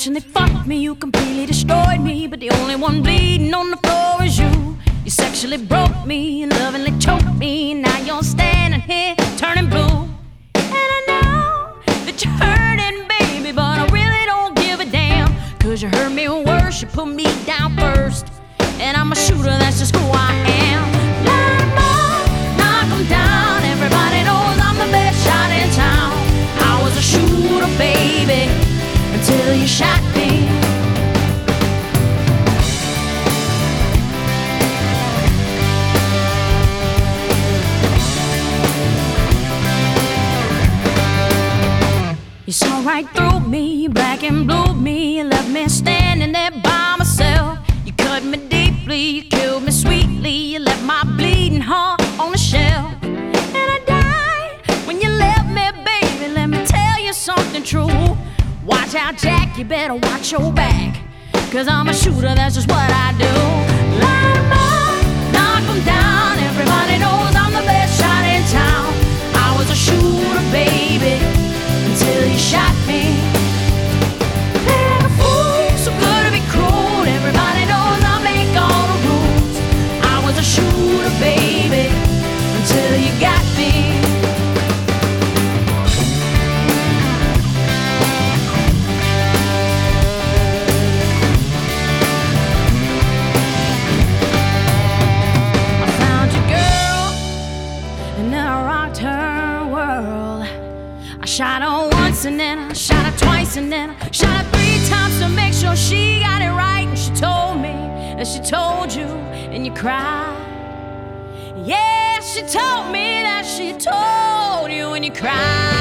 emotionally fucked me, you completely destroyed me, but the only one bleeding on the floor is you. You sexually broke me and lovingly choked me. Now you're standing here turning blue. And I know that you're hurting, baby, but I really don't give a damn. Cause you hurt me worse, you put me down first. And I'm a shooter, that's just who I am. Light 'em up, knock 'em down. Everybody knows I'm the best shot in town. I was a shooter, baby, until you shot me. You saw right through me, black and blue me, and left me standing there by myself. You cut me deeply, you killed me sweetly, you left my bleeding heart on the shelf. And I died when you left me, baby. Let me tell you something true. Watch out, Jack, you better watch your back. Cause I'm a shooter, that's just what I do. Light 'em up, knock 'em down. Everybody knows I'm the best shot in town. I was a shooter, baby, until you shot me. Play like a fool, so good to be cruel. Everybody knows I make all the rules. I was a shooter, baby, until you got me. I found you, girl, and then I rocked her world. I shot her once and then I shot her twice and then I shot her 3 times to make sure she got it right. And she told me that she told you and you cried. Yeah, she told me that she told you and you cried.